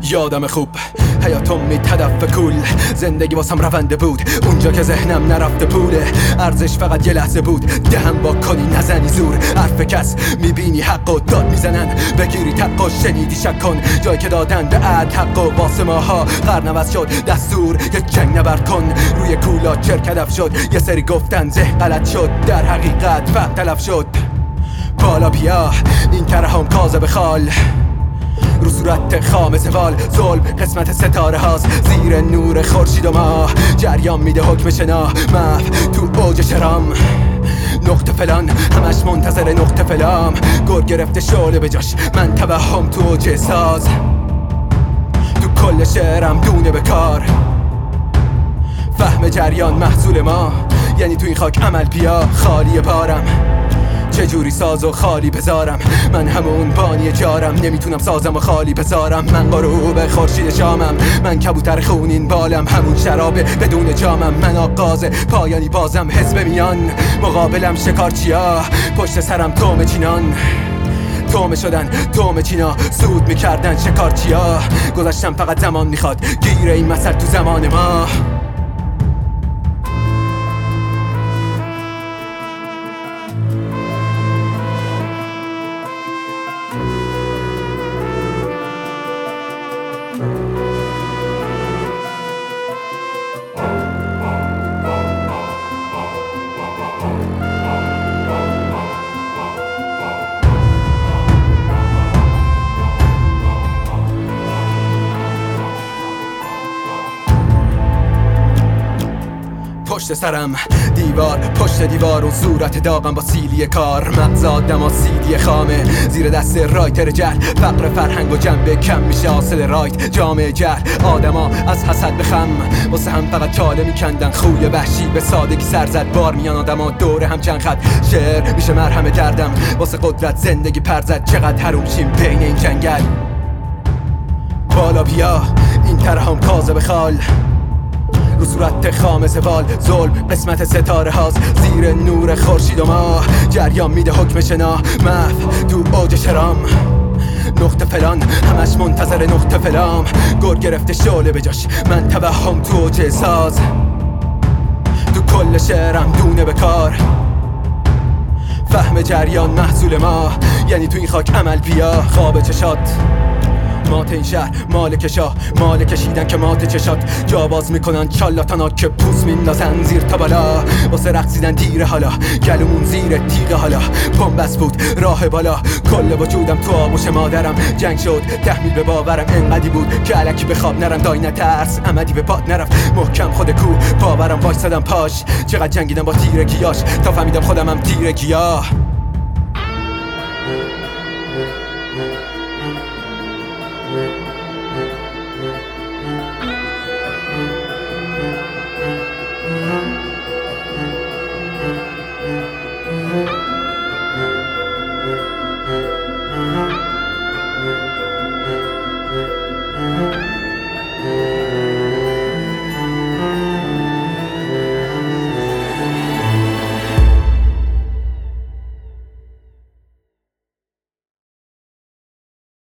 یادم خوب حیاتم هدف کول، زندگی واسم رونده بود اونجا که ذهنم نرفته پوله، ارزش فقط یه لحظه بود، دهم با کنی نزنی زور، حرف کس میبینی حق و داد میزنن بگیری تق و شنیدی شک کن، جایی که دادن به عد حق و واسه ماها قرنوز شد دستور، یه جنگ نبرد کن روی کولا چرک هدف شد، یه سری گفتن زه غلط شد در حقیقت فهم تلف شد، بالا بیا این ترحم کاذب خال، رو صورت خام زوال ظلم قسمت ستاره هاست، زیر نور خورشید و ماه جریان میده حکم شنا، محو تو اوج شرام نقطه فلان، همش منتظر نقطه فلام، گر گرفته شعله به جاش، من توهم تو اوج ساز، تو کل شعرم دونه به کار، فهم جریان محصول ما، یعنی تو این خاک عمل بیا خالی بارم، چجوری ساز و خالی بذارم، من همون بانی جارم، نمیتونم سازم و خالی بذارم، من غروب خورشید شامم، من کبوتر خونین بالم، همون شراب بدون جامم، من آغاز پایانی بازم، حزب میان مقابلم شکارچیا، پشت سرم تومه چینان، تومه شدن تومه چینا، سود میکردن شکارچیا، گذاشتم فقط زمان میخواد گیر این مثل تو زمان ما. پشت سرم دیوار پشت دیوار، اون صورت داغم با سیلی کار، مغز آدم و سیدی خامه زیر دست رایتر جهل، فقر فرهنگ و جنبه کم میشه حاصل رایت جامعه جهل، آدما از حسد بخم واسه هم فقط چاله میکندن، خوی وحشی به سادگی سرزد بار میان آدما دوره هم چند خط، شعر میشه مرهم دردم واسه قدرت زندگی پرزد، چقدر حروم شیم بین این جنگل، بالا بیا این ترحم کاذب خال، رو صورت خام زوال ظلم قسمت ستاره هاست، زیر نور خورشید و ماه جریان میده حکم شنا، محو تو اوج شرام نقطه فلان، همش منتظر نقطه فلام، گر گرفته شعله به جاش، من توهم تو اوج ساز، تو کل شعرم دونه به کار، فهم جریان محصول ما، یعنی تو این خاک عمل بیا خواب چشات، مات این شهر مال کشا، مال کشیدن که مات چشات، جا باز میکنن چالاتانا که پوست میندازن زیر تا بالا، واسه رقصیدن دیره حالا گلومون زیر تیغه، حالا بمبس بود راه بالا، کل وجودم تو آغوش مادرم، جنگ شد تحمیل به باورم، انقدی بود که علکی به خواب نرم، دای نترس عمدی به پاد نرفت، محکم خود کو باورم وایسادم پاش، چقدر جنگیدم با تیرگیاش تا فهمیدم خودم هم تیرگیا.